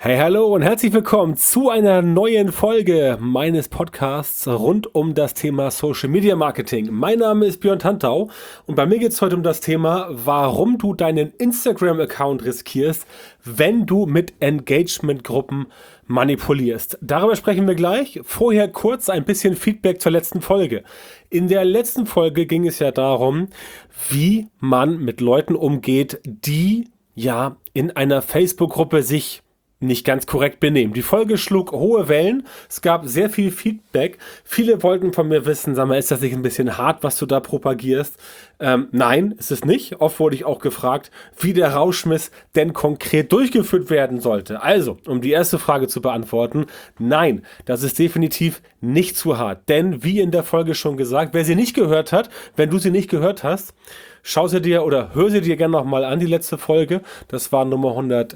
Hey, hallo und herzlich willkommen zu einer neuen Folge meines Podcasts rund um das Thema Social Media Marketing. Mein Name ist Björn Tantau und bei mir geht es heute um das Thema, warum du deinen Instagram-Account riskierst, wenn du mit Engagement-Gruppen manipulierst. Darüber sprechen wir gleich. Vorher kurz ein bisschen Feedback zur letzten Folge. In der letzten Folge ging es ja darum, wie man mit Leuten umgeht, die ja in einer Facebook-Gruppe sich nicht ganz korrekt benehmen. Die Folge schlug hohe Wellen. Es gab sehr viel Feedback. Viele wollten von mir wissen, sag mal, ist das nicht ein bisschen hart, was du da propagierst? Nein, ist es nicht. Oft wurde ich auch gefragt, wie der Rauschmiss denn konkret durchgeführt werden sollte. Also, um die erste Frage zu beantworten, nein, das ist definitiv nicht zu hart. Denn, wie in der Folge schon gesagt, wer sie nicht gehört hat, wenn du sie nicht gehört hast, schau sie dir oder hör sie dir gerne nochmal an, die letzte Folge. Das war Nummer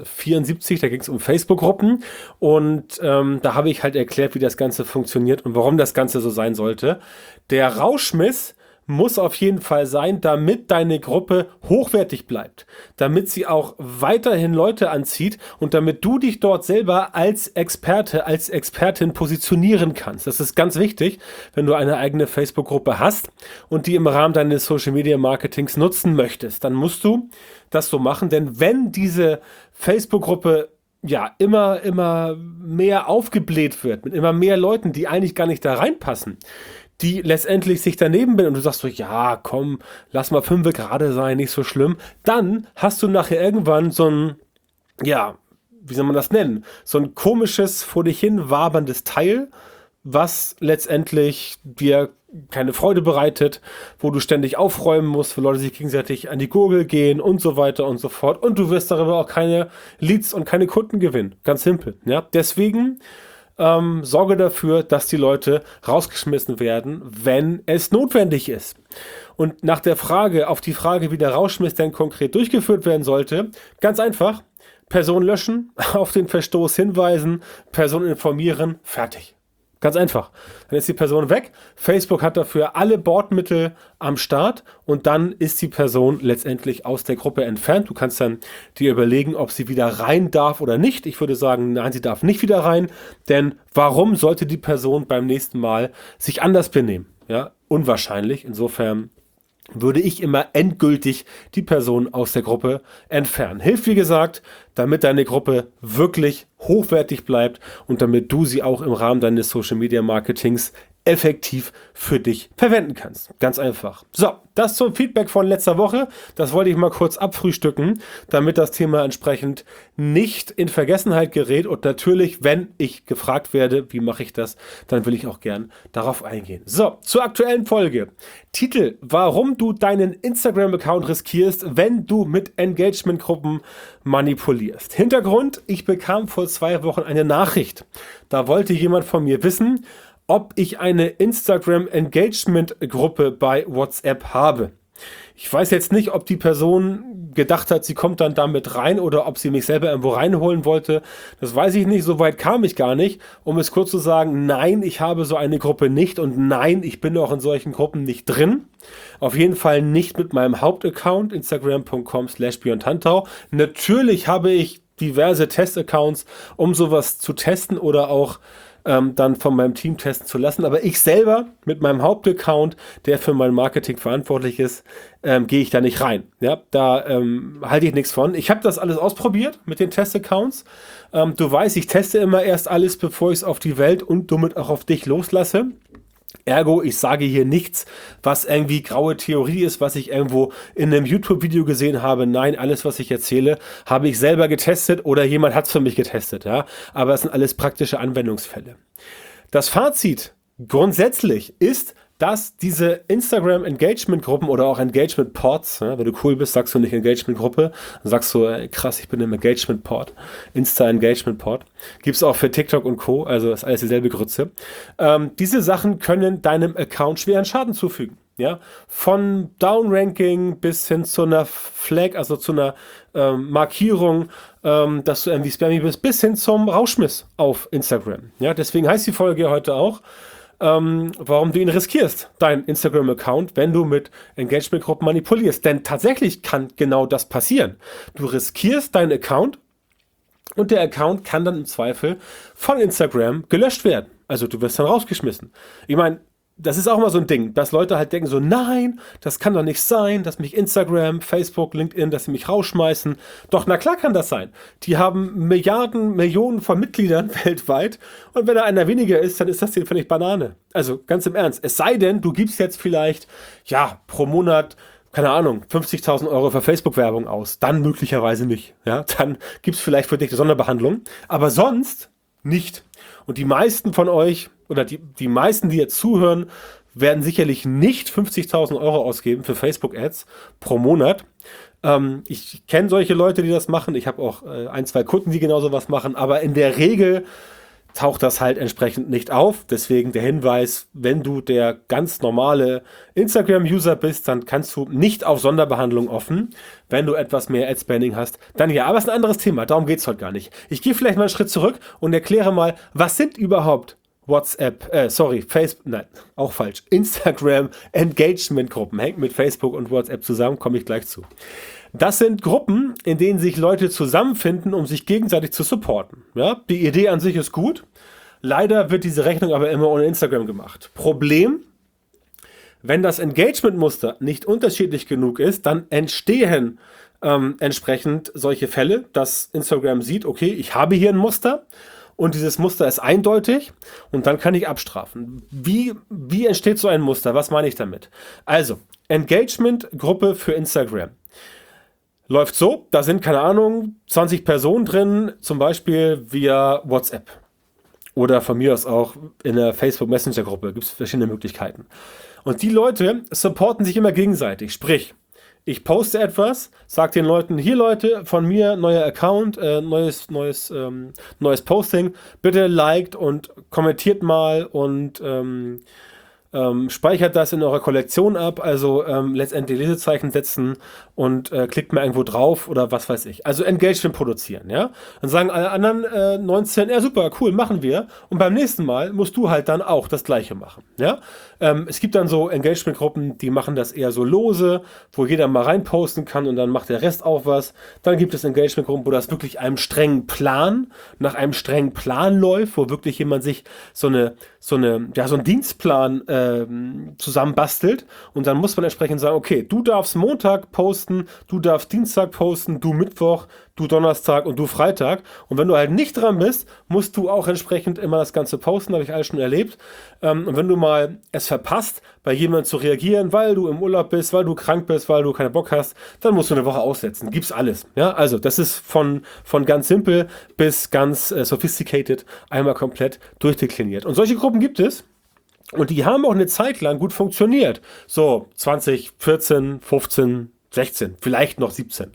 174, da ging es um Facebook-Gruppen. Und da habe ich halt erklärt, wie das Ganze funktioniert und warum das Ganze so sein sollte. Der Rauschmiss muss auf jeden Fall sein, damit deine Gruppe hochwertig bleibt, damit sie auch weiterhin Leute anzieht und damit du dich dort selber als Experte, als Expertin positionieren kannst. Das ist ganz wichtig, wenn du eine eigene Facebook-Gruppe hast und die im Rahmen deines Social-Media-Marketings nutzen möchtest. Dann musst du das so machen, denn wenn diese Facebook-Gruppe ja immer mehr aufgebläht wird, mit immer mehr Leuten, die eigentlich gar nicht da reinpassen, die letztendlich sich daneben bin und du sagst so, ja, komm, lass mal 5 gerade sein, nicht so schlimm, dann hast du nachher irgendwann so ein, ja, wie soll man das nennen, so ein komisches, vor dich hin waberndes Teil, was letztendlich dir keine Freude bereitet, wo du ständig aufräumen musst, wo Leute sich gegenseitig an die Gurgel gehen und so weiter und so fort und du wirst darüber auch keine Leads und keine Kunden gewinnen. Ganz simpel, ja. Deswegen sorge dafür, dass die Leute rausgeschmissen werden, wenn es notwendig ist. Und nach der Frage, auf die Frage, wie der Rauschmiss denn konkret durchgeführt werden sollte, ganz einfach, Person löschen, auf den Verstoß hinweisen, Person informieren, fertig. Ganz einfach. Dann ist die Person weg. Facebook hat dafür alle Bordmittel am Start und dann ist die Person letztendlich aus der Gruppe entfernt. Du kannst dann dir überlegen, ob sie wieder rein darf oder nicht. Ich würde sagen, nein, sie darf nicht wieder rein, denn warum sollte die Person beim nächsten Mal sich anders benehmen? Ja, unwahrscheinlich. Insofern würde ich immer endgültig die Person aus der Gruppe entfernen. Hilft, wie gesagt, damit deine Gruppe wirklich hochwertig bleibt und damit du sie auch im Rahmen deines Social Media Marketings effektiv für dich verwenden kannst. Ganz einfach. So, das zum Feedback von letzter Woche. Das wollte ich mal kurz abfrühstücken, damit das Thema entsprechend nicht in Vergessenheit gerät. Und natürlich, wenn ich gefragt werde, wie mache ich das, dann will ich auch gern darauf eingehen. So, zur aktuellen Folge. Titel: Warum du deinen Instagram-Account riskierst, wenn du mit Engagement-Gruppen manipulierst. Hintergrund: Ich bekam vor 2 Wochen eine Nachricht. Da wollte jemand von mir wissen, ob ich eine Instagram-Engagement-Gruppe bei WhatsApp habe. Ich weiß jetzt nicht, ob die Person gedacht hat, sie kommt dann damit rein oder ob sie mich selber irgendwo reinholen wollte. Das weiß ich nicht, so weit kam ich gar nicht. Um es kurz zu sagen, nein, ich habe so eine Gruppe nicht und nein, ich bin auch in solchen Gruppen nicht drin. Auf jeden Fall nicht mit meinem Hauptaccount, instagram.com/björntantau. Natürlich habe ich diverse Testaccounts, um sowas zu testen oder auch dann von meinem Team testen zu lassen. Aber ich selber mit meinem Hauptaccount, der für mein Marketing verantwortlich ist, gehe ich da nicht rein. Ja, da halte ich nichts von. Ich habe das alles ausprobiert mit den Testaccounts. Du weißt, ich teste immer erst alles, bevor ich es auf die Welt und somit auch auf dich loslasse. Ergo, ich sage hier nichts, was irgendwie graue Theorie ist, was ich irgendwo in einem YouTube-Video gesehen habe. Nein, alles, was ich erzähle, habe ich selber getestet oder jemand hat es für mich getestet. Ja? Aber es sind alles praktische Anwendungsfälle. Das Fazit grundsätzlich ist, dass diese Instagram-Engagement-Gruppen oder auch Engagement-Ports, wenn du cool bist, sagst du nicht Engagement-Gruppe, dann sagst du, krass, ich bin im Engagement-Port, Insta-Engagement-Port, gibt es auch für TikTok und Co., also ist alles dieselbe Grütze. Diese Sachen können deinem Account schweren Schaden zufügen. Ja? Von Downranking bis hin zu einer Flag, also zu einer Markierung, dass du irgendwie spammy bist, bis hin zum Rauschmiss auf Instagram. Ja? Deswegen heißt die Folge heute auch, warum du ihn riskierst, dein Instagram-Account, wenn du mit Engagement-Gruppen manipulierst. Denn tatsächlich kann genau das passieren. Du riskierst deinen Account, Und der Account kann dann im Zweifel von Instagram gelöscht werden. Also du wirst dann rausgeschmissen. Ich meine, das ist auch immer so ein Ding, dass Leute halt denken so, nein, das kann doch nicht sein, dass mich Instagram, Facebook, LinkedIn, dass sie mich rausschmeißen. Doch, na klar kann das sein. Die haben Milliarden, Millionen von Mitgliedern weltweit. Und wenn da einer weniger ist, dann ist das denen völlig Banane. Also ganz im Ernst. Es sei denn, du gibst jetzt vielleicht, ja, pro Monat, keine Ahnung, 50.000 Euro für Facebook-Werbung aus. Dann möglicherweise nicht. Ja, dann gibt es vielleicht für dich eine Sonderbehandlung. Aber sonst nicht. Und die meisten von euch, oder die meisten, die jetzt zuhören, werden sicherlich nicht 50.000 Euro ausgeben für Facebook-Ads pro Monat. Ich kenne solche Leute, die das machen. Ich habe auch ein, zwei Kunden, die genauso was machen. Aber in der Regel taucht das halt entsprechend nicht auf. Deswegen der Hinweis, wenn du der ganz normale Instagram-User bist, dann kannst du nicht auf Sonderbehandlung offen. Wenn du etwas mehr Ad-Spending hast, dann ja. Aber es ist ein anderes Thema, darum geht es heute gar nicht. Ich gehe vielleicht mal einen Schritt zurück und erkläre mal, was sind überhaupt Facebook, nein, auch falsch. Instagram-Engagement-Gruppen, hängt mit Facebook und WhatsApp zusammen, komme ich gleich zu. Das sind Gruppen, in denen sich Leute zusammenfinden, um sich gegenseitig zu supporten. Ja, die Idee an sich ist gut. Leider wird diese Rechnung aber immer ohne Instagram gemacht. Problem, wenn das Engagement-Muster nicht unterschiedlich genug ist, dann entstehen entsprechend solche Fälle, dass Instagram sieht, okay, ich habe hier ein Muster und dieses Muster ist eindeutig und dann kann ich abstrafen. Wie entsteht so ein Muster? Was meine ich damit? Also, Engagement-Gruppe für Instagram. Läuft so, da sind, keine Ahnung, 20 Personen drin, zum Beispiel via WhatsApp. Oder von mir aus auch in der Facebook Messenger Gruppe, gibt es verschiedene Möglichkeiten. Und die Leute supporten sich immer gegenseitig. Sprich, ich poste etwas, sage den Leuten, hier Leute, von mir, neuer Account, neues Posting, bitte liked und kommentiert mal und speichert das in eurer Kollektion ab, also letztendlich Lesezeichen setzen und klickt mal irgendwo drauf oder was weiß ich. Also Engagement produzieren, ja. Dann sagen alle anderen 19, ja super, cool, machen wir. Und beim nächsten Mal musst du halt dann auch das Gleiche machen, ja. Es gibt dann so Engagement-Gruppen, die machen das eher so lose, wo jeder mal reinposten kann und dann macht der Rest auch was. Dann gibt es Engagement-Gruppen, wo das wirklich nach einem strengen Plan läuft, wo wirklich jemand sich so einen Dienstplan zusammenbastelt und dann muss man entsprechend sagen, okay, du darfst Montag posten, du darfst Dienstag posten, du Mittwoch, du Donnerstag und du Freitag. Und wenn du halt nicht dran bist, musst du auch entsprechend immer das Ganze posten, habe ich alles schon erlebt. Und wenn du mal es verpasst, bei jemandem zu reagieren, weil du im Urlaub bist, weil du krank bist, weil du keinen Bock hast, dann musst du eine Woche aussetzen. Gibt's alles. Ja, also das ist von ganz simpel bis ganz sophisticated einmal komplett durchdekliniert. Und solche Gruppen gibt es. Und die haben auch eine Zeit lang gut funktioniert. So 2014, 15, 16, vielleicht noch 17.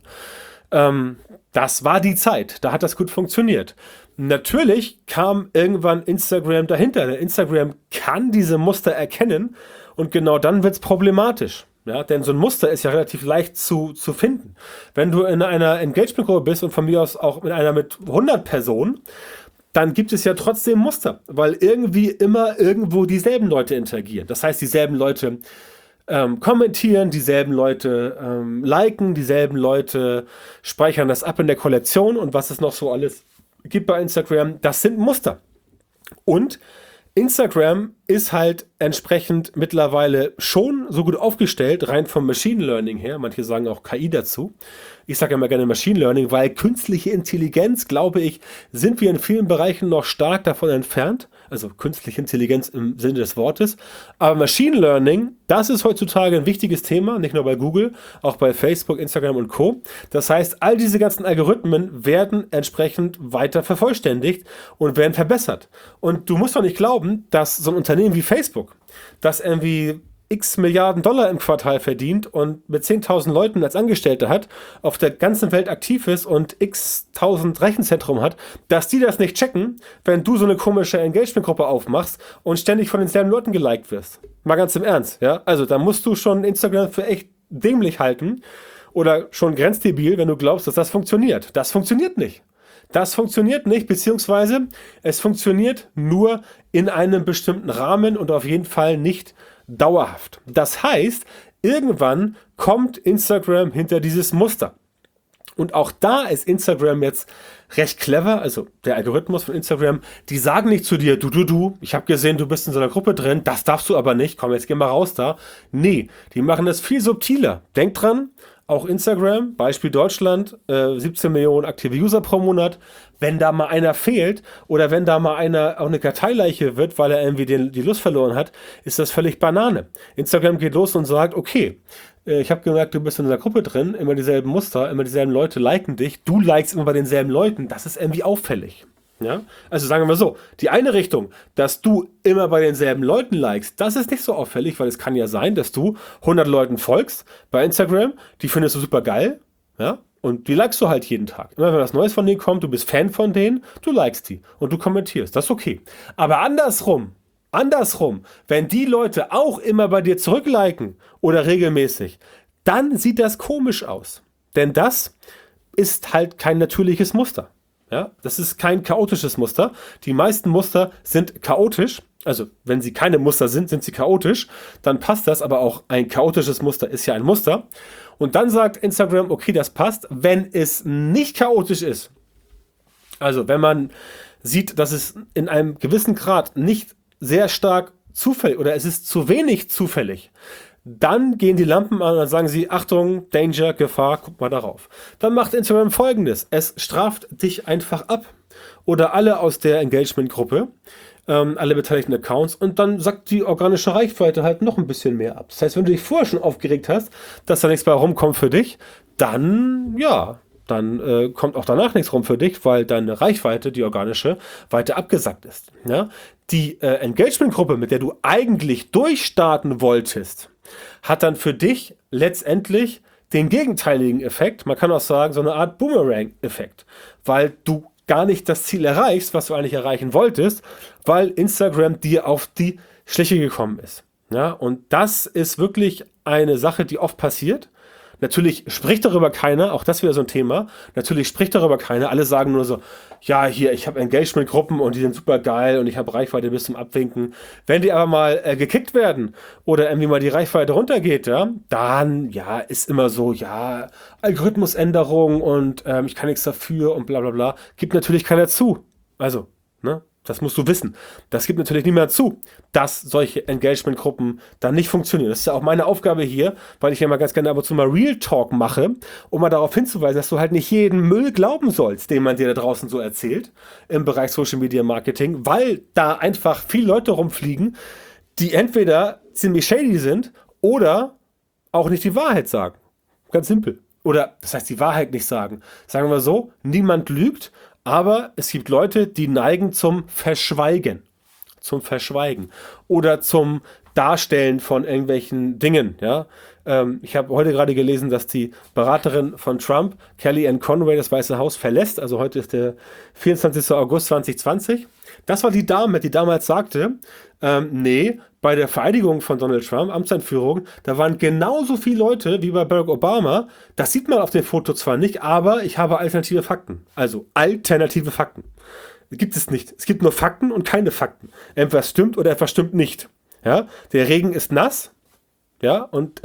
Das war die Zeit, da hat das gut funktioniert. Natürlich kam irgendwann Instagram dahinter. Denn Instagram kann diese Muster erkennen und genau dann wird es problematisch. Ja, denn so ein Muster ist ja relativ leicht zu finden. Wenn du in einer Engagement-Gruppe bist und von mir aus auch in einer mit 100 Personen, dann gibt es ja trotzdem Muster, weil irgendwie immer irgendwo dieselben Leute interagieren. Das heißt, dieselben Leute kommentieren, dieselben Leute liken, dieselben Leute speichern das ab in der Kollektion und was es noch so alles gibt bei Instagram, das sind Muster. Und Instagram ist halt entsprechend mittlerweile schon so gut aufgestellt, rein vom Machine Learning her. Manche sagen auch KI dazu. Ich sage immer gerne Machine Learning, weil künstliche Intelligenz, glaube ich, sind wir in vielen Bereichen noch stark davon entfernt. Also künstliche Intelligenz im Sinne des Wortes. Aber Machine Learning, das ist heutzutage ein wichtiges Thema, nicht nur bei Google, auch bei Facebook, Instagram und Co. Das heißt, all diese ganzen Algorithmen werden entsprechend weiter vervollständigt und werden verbessert. Und du musst doch nicht glauben, dass so ein Unternehmen wie Facebook, das irgendwie x Milliarden Dollar im Quartal verdient und mit 10.000 Leuten als Angestellte hat, auf der ganzen Welt aktiv ist und x tausend Rechenzentrum hat, dass die das nicht checken, wenn du so eine komische Engagement-Gruppe aufmachst und ständig von denselben Leuten geliked wirst. Mal ganz im Ernst, ja? Also da musst du schon Instagram für echt dämlich halten oder schon grenzdebil, wenn du glaubst, dass das funktioniert. Das funktioniert nicht. Das funktioniert nicht, beziehungsweise es funktioniert nur in einem bestimmten Rahmen und auf jeden Fall nicht dauerhaft. Das heißt, irgendwann kommt Instagram hinter dieses Muster. Und auch da ist Instagram jetzt recht clever, also der Algorithmus von Instagram, die sagen nicht zu dir, du, ich habe gesehen, du bist in so einer Gruppe drin, das darfst du aber nicht, komm, jetzt geh mal raus da. Nee, die machen das viel subtiler. Denk dran, auch Instagram, Beispiel Deutschland, 17 Millionen aktive User pro Monat. Wenn da mal einer fehlt oder wenn da mal einer auch eine Karteileiche wird, weil er irgendwie die Lust verloren hat, ist das völlig Banane. Instagram geht los und sagt, okay, ich habe gemerkt, du bist in einer Gruppe drin, immer dieselben Muster, immer dieselben Leute liken dich, du likest immer bei denselben Leuten, das ist irgendwie auffällig. Ja? Also sagen wir so, die eine Richtung, dass du immer bei denselben Leuten likest, das ist nicht so auffällig, weil es kann ja sein, dass du 100 Leuten folgst bei Instagram, die findest du super geil, ja, und die likest du halt jeden Tag. Immer wenn was Neues von denen kommt, du bist Fan von denen, du likest die und du kommentierst, das ist okay. Aber andersrum, wenn die Leute auch immer bei dir zurückliken oder regelmäßig, dann sieht das komisch aus. Denn das ist halt kein natürliches Muster. Ja, das ist kein chaotisches Muster. Die meisten Muster sind chaotisch. Also, wenn sie keine Muster sind, sind sie chaotisch. Dann passt das, aber auch ein chaotisches Muster ist ja ein Muster. Und dann sagt Instagram, okay, das passt. Wenn es nicht chaotisch ist, also wenn man sieht, dass es in einem gewissen Grad nicht sehr stark zufällig oder es ist zu wenig zufällig, dann gehen die Lampen an und dann sagen sie, Achtung, Danger, Gefahr, guck mal darauf. Dann macht Instagram Folgendes, es straft dich einfach ab oder alle aus der Engagement-Gruppe, alle beteiligten Accounts und dann sagt die organische Reichweite halt noch ein bisschen mehr ab. Das heißt, wenn du dich vorher schon aufgeregt hast, dass da nichts bei rumkommt für dich, dann, ja, dann kommt auch danach nichts rum für dich, weil deine Reichweite, die organische, weiter abgesackt ist. Ja? Die Engagement-Gruppe, mit der du eigentlich durchstarten wolltest, hat dann für dich letztendlich den gegenteiligen Effekt. Man kann auch sagen, so eine Art Boomerang-Effekt, weil du gar nicht das Ziel erreichst, was du eigentlich erreichen wolltest, weil Instagram dir auf die Schliche gekommen ist. Ja? Und das ist wirklich eine Sache, die oft passiert. Natürlich spricht darüber keiner, auch das wieder so ein Thema. Natürlich spricht darüber keiner. Alle sagen nur so, ja, hier, ich habe Engagement-Gruppen und die sind super geil und ich habe Reichweite bis zum Abwinken. Wenn die aber mal gekickt werden oder irgendwie mal die Reichweite runtergeht, ja, dann, ja, ist immer so, ja, Algorithmusänderung und ich kann nichts dafür und bla bla bla. Gibt natürlich keiner zu. Also, ne? Das musst du wissen. Das gibt natürlich niemand zu, dass solche Engagement-Gruppen dann nicht funktionieren. Das ist ja auch meine Aufgabe hier, weil ich ja mal ganz gerne ab und zu mal Real Talk mache, um mal darauf hinzuweisen, dass du halt nicht jeden Müll glauben sollst, den man dir da draußen so erzählt im Bereich Social Media Marketing, weil da einfach viele Leute rumfliegen, die entweder ziemlich shady sind oder auch nicht die Wahrheit sagen. Ganz simpel. Oder, das heißt, die Wahrheit nicht sagen. Sagen wir so, niemand lügt, aber es gibt Leute, die neigen zum Verschweigen. Zum Verschweigen. Oder zum Darstellen von irgendwelchen Dingen. Ja? Ich habe heute gerade gelesen, dass die Beraterin von Trump, Kellyanne Conway, das Weiße Haus verlässt. Also heute ist der 24. August 2020. Das war die Dame, die damals sagte, nee, bei der Vereidigung von Donald Trump, Amtseinführung, da waren genauso viele Leute wie bei Barack Obama. Das sieht man auf dem Foto zwar nicht, aber ich habe alternative Fakten. Also alternative Fakten. Gibt es nicht. Es gibt nur Fakten und keine Fakten. Etwas stimmt oder etwas stimmt nicht. Ja? Der Regen ist nass, ja, und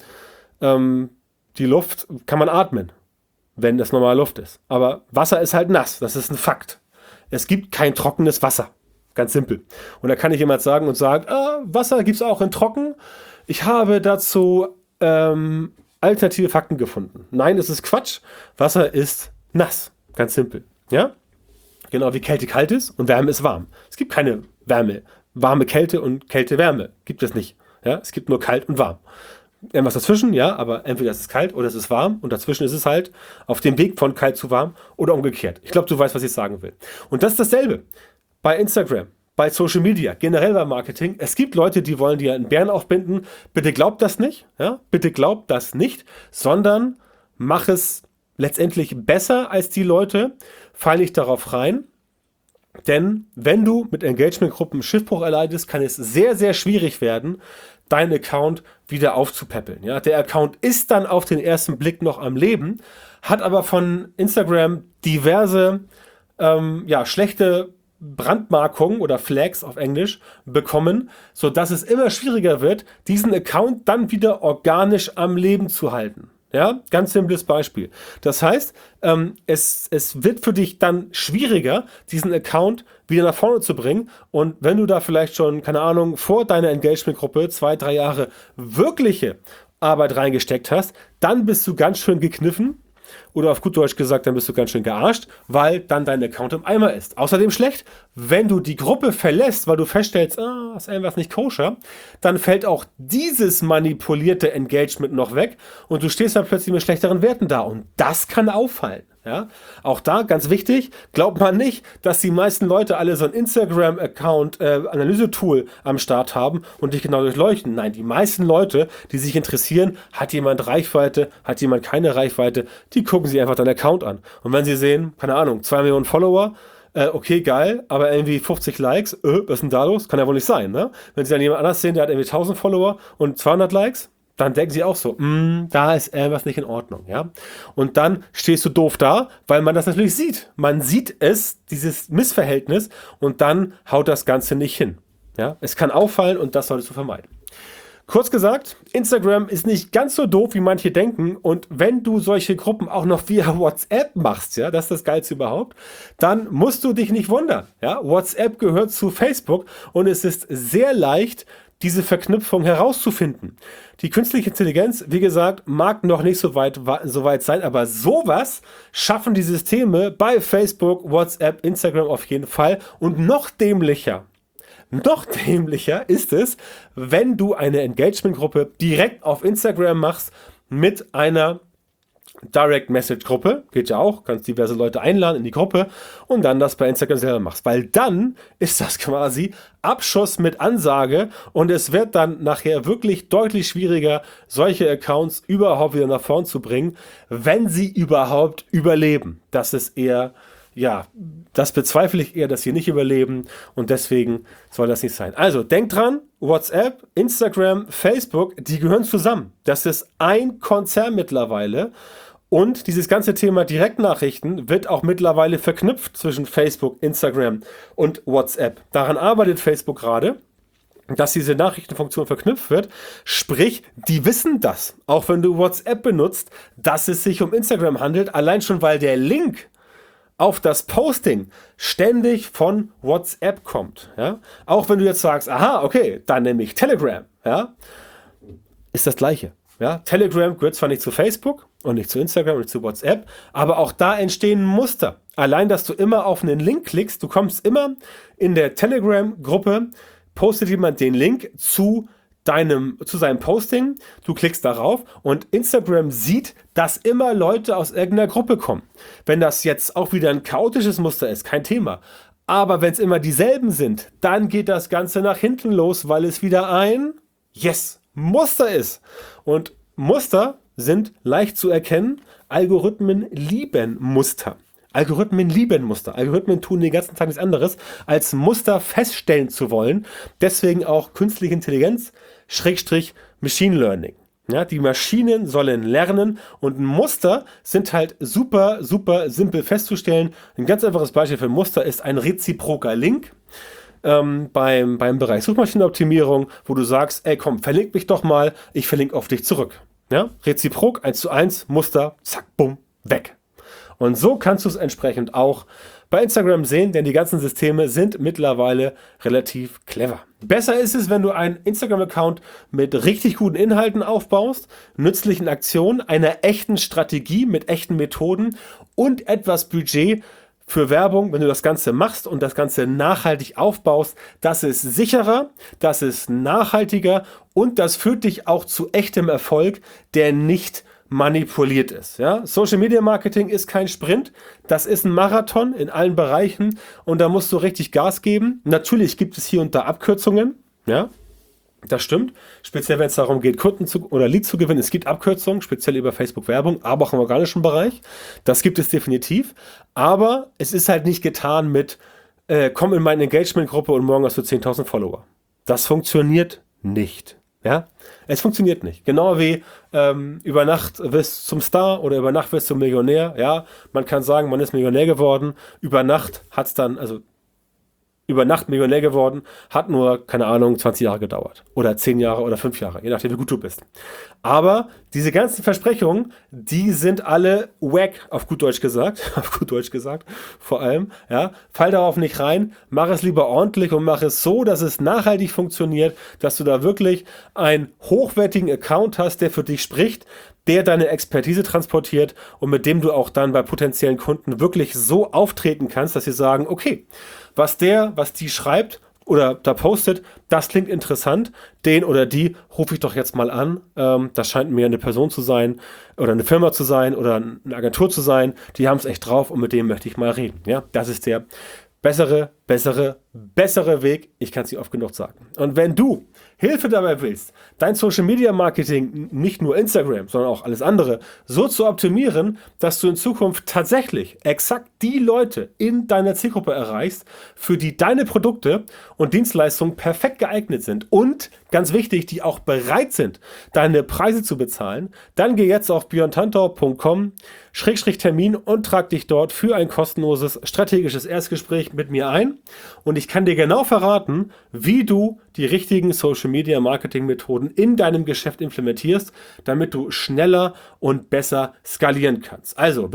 die Luft kann man atmen, wenn das normale Luft ist. Aber Wasser ist halt nass. Das ist ein Fakt. Es gibt kein trockenes Wasser. Ganz simpel. Und da kann ich jemand sagen und sagen, Wasser gibt es auch in trocken. Ich habe dazu alternative Fakten gefunden. Nein, es ist Quatsch. Wasser ist nass. Ganz simpel. Ja? Genau wie Kälte kalt ist und Wärme ist warm. Es gibt keine Wärme. Warme Kälte und Kälte Wärme. Gibt es nicht. Ja? Es gibt nur kalt und warm. Irgendwas dazwischen, ja, aber entweder ist es kalt oder es ist warm und dazwischen ist es halt auf dem Weg von kalt zu warm oder umgekehrt. Ich glaube, du weißt, was ich sagen will. Und das ist dasselbe bei Instagram, bei Social Media, generell beim Marketing. Es gibt Leute, die wollen dir einen Bären aufbinden. Bitte glaubt das nicht, ja, bitte glaubt das nicht, sondern mach es letztendlich besser als die Leute. Fall nicht darauf rein. Denn wenn du mit Engagement-Gruppen Schiffbruch erleidest, kann es sehr, sehr schwierig werden, deinen Account wieder aufzupäppeln. Ja? Der Account ist dann auf den ersten Blick noch am Leben, hat aber von Instagram diverse schlechte Brandmarkungen oder Flags auf Englisch bekommen, sodass es immer schwieriger wird, diesen Account dann wieder organisch am Leben zu halten. Ja, ganz simples Beispiel. Das heißt, es wird für dich dann schwieriger, diesen Account wieder nach vorne zu bringen. Und wenn du da vielleicht schon, keine Ahnung, vor deiner Engagement-Gruppe 2, 3 Jahre wirkliche Arbeit reingesteckt hast, dann bist du ganz schön gekniffen. Oder auf gut Deutsch gesagt, dann bist du ganz schön gearscht, weil dann dein Account im Eimer ist. Außerdem schlecht, wenn du die Gruppe verlässt, weil du feststellst, ist irgendwas nicht koscher, dann fällt auch dieses manipulierte Engagement noch weg und du stehst dann plötzlich mit schlechteren Werten da. Und das kann auffallen. Ja? Auch da ganz wichtig, glaubt man nicht, dass die meisten Leute alle so ein Instagram-Account-Analyse-Tool am Start haben und dich genau durchleuchten. Nein, die meisten Leute, die sich interessieren, hat jemand Reichweite, hat jemand keine Reichweite, die gucken sich einfach deinen Account an. Und wenn sie sehen, keine Ahnung, 2 Millionen Follower, okay, geil, aber irgendwie 50 Likes, was ist denn da los? Kann ja wohl nicht sein, ne? Wenn sie dann jemand anders sehen, der hat irgendwie 1000 Follower und 200 Likes, dann denken sie auch so, da ist irgendwas nicht in Ordnung, ja. Und dann stehst du doof da, weil man das natürlich sieht. Man sieht es, dieses Missverhältnis, und dann haut das Ganze nicht hin. Ja? Es kann auffallen und das solltest du vermeiden. Kurz gesagt, Instagram ist nicht ganz so doof, wie manche denken. Und wenn du solche Gruppen auch noch via WhatsApp machst, ja, das ist das Geilste überhaupt, dann musst du dich nicht wundern. Ja? WhatsApp gehört zu Facebook und es ist sehr leicht, diese Verknüpfung herauszufinden. Die künstliche Intelligenz, wie gesagt, mag noch nicht so weit sein, aber sowas schaffen die Systeme bei Facebook, WhatsApp, Instagram auf jeden Fall. Und noch dämlicher ist es, wenn du eine Engagement-Gruppe direkt auf Instagram machst mit einer Direct-Message-Gruppe, geht ja auch, kannst diverse Leute einladen in die Gruppe und dann das bei Instagram selber machst, weil dann ist das quasi Abschuss mit Ansage und es wird dann nachher wirklich deutlich schwieriger, solche Accounts überhaupt wieder nach vorn zu bringen, wenn sie überhaupt überleben. Das ist eher, ja, das bezweifle ich eher, dass sie nicht überleben und deswegen soll das nicht sein. Also denk dran, WhatsApp, Instagram, Facebook, die gehören zusammen. Das ist ein Konzern mittlerweile. Und dieses ganze Thema Direktnachrichten wird auch mittlerweile verknüpft zwischen Facebook, Instagram und WhatsApp. Daran arbeitet Facebook gerade, dass diese Nachrichtenfunktion verknüpft wird. Sprich, die wissen das, auch wenn du WhatsApp benutzt, dass es sich um Instagram handelt, allein schon weil der Link auf das Posting ständig von WhatsApp kommt. Ja? Auch wenn du jetzt sagst, aha, okay, dann nehme ich Telegram. Ja? Ist das Gleiche. Ja? Telegram gehört zwar nicht zu Facebook und nicht zu Instagram und nicht zu WhatsApp, aber auch da entstehen Muster. Allein, dass du immer auf einen Link klickst, du kommst immer in der Telegram-Gruppe, postet jemand den Link zu seinem Posting, du klickst darauf und Instagram sieht, dass immer Leute aus irgendeiner Gruppe kommen. Wenn das jetzt auch wieder ein chaotisches Muster ist, kein Thema. Aber wenn es immer dieselben sind, dann geht das Ganze nach hinten los, weil es wieder ein Muster ist. Und Muster sind leicht zu erkennen. Algorithmen lieben Muster. Algorithmen tun den ganzen Tag nichts anderes, als Muster feststellen zu wollen. Deswegen auch künstliche Intelligenz, Machine Learning. Ja, die Maschinen sollen lernen und Muster sind halt super, super simpel festzustellen. Ein ganz einfaches Beispiel für ein Muster ist ein reziproker Link. Beim Bereich Suchmaschinenoptimierung, wo du sagst, ey komm, verlink mich doch mal, ich verlinke auf dich zurück. Ja? Reziprok, 1:1, Muster, zack, bumm, weg. Und so kannst du es entsprechend auch bei Instagram sehen, denn die ganzen Systeme sind mittlerweile relativ clever. Besser ist es, wenn du einen Instagram-Account mit richtig guten Inhalten aufbaust, nützlichen Aktionen, einer echten Strategie mit echten Methoden und etwas Budget für Werbung, wenn du das Ganze machst und das Ganze nachhaltig aufbaust. Das ist sicherer, das ist nachhaltiger und das führt dich auch zu echtem Erfolg, der nicht manipuliert ist. Ja? Social Media Marketing ist kein Sprint, das ist ein Marathon in allen Bereichen und da musst du richtig Gas geben. Natürlich gibt es hier und da Abkürzungen, ja, das stimmt. Speziell wenn es darum geht, Kunden oder Leads zu gewinnen. Es gibt Abkürzungen, speziell über Facebook-Werbung, aber auch im organischen Bereich. Das gibt es definitiv. Aber es ist halt nicht getan mit, komm in meine Engagement-Gruppe und morgen hast du 10.000 Follower. Das funktioniert nicht. Ja? Es funktioniert nicht. Genau wie über Nacht wirst du zum Star oder über Nacht wirst du Millionär. Ja? Man kann sagen, man ist Millionär geworden. Über Nacht hat es dann, also über Nacht Millionär geworden, hat nur, keine Ahnung, 20 Jahre gedauert. Oder 10 Jahre oder 5 Jahre, je nachdem, wie gut du bist. Aber diese ganzen Versprechungen, die sind alle wack, auf gut Deutsch gesagt, vor allem, ja. Fall darauf nicht rein, mach es lieber ordentlich und mach es so, dass es nachhaltig funktioniert, dass du da wirklich einen hochwertigen Account hast, der für dich spricht, der deine Expertise transportiert und mit dem du auch dann bei potenziellen Kunden wirklich so auftreten kannst, dass sie sagen, okay, was die schreibt oder da postet, das klingt interessant, den oder die rufe ich doch jetzt mal an. Das scheint mir eine Person zu sein oder eine Firma zu sein oder eine Agentur zu sein, die haben es echt drauf und mit dem möchte ich mal reden. Ja, das ist der bessere Weg. Ich kann es nicht oft genug sagen. Und wenn du Hilfe dabei willst, dein Social Media Marketing, nicht nur Instagram, sondern auch alles andere, so zu optimieren, dass du in Zukunft tatsächlich exakt die Leute in deiner Zielgruppe erreichst, für die deine Produkte und Dienstleistungen perfekt geeignet sind und, ganz wichtig, die auch bereit sind, deine Preise zu bezahlen, dann geh jetzt auf björntantau.com/Termin und trag dich dort für ein kostenloses strategisches Erstgespräch mit mir ein. Und ich kann dir genau verraten, wie du die richtigen Social Media Marketing Methoden in deinem Geschäft implementierst, damit du schneller und besser skalieren kannst. Also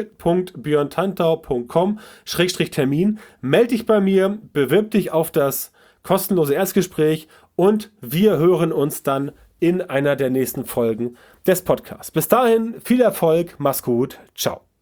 www.björntantau.com/Termin, melde dich bei mir, bewirb dich auf das kostenlose Erstgespräch und wir hören uns dann in einer der nächsten Folgen des Podcasts. Bis dahin, viel Erfolg, mach's gut, ciao.